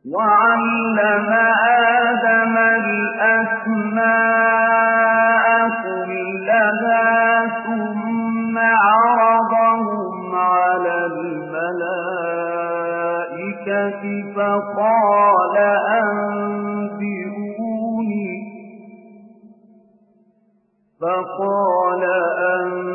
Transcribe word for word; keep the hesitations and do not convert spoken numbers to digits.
وعلم آدم الأسماء كلها ثم عرضهم على الملائكة فقال أنبئوني فقال أنبئوني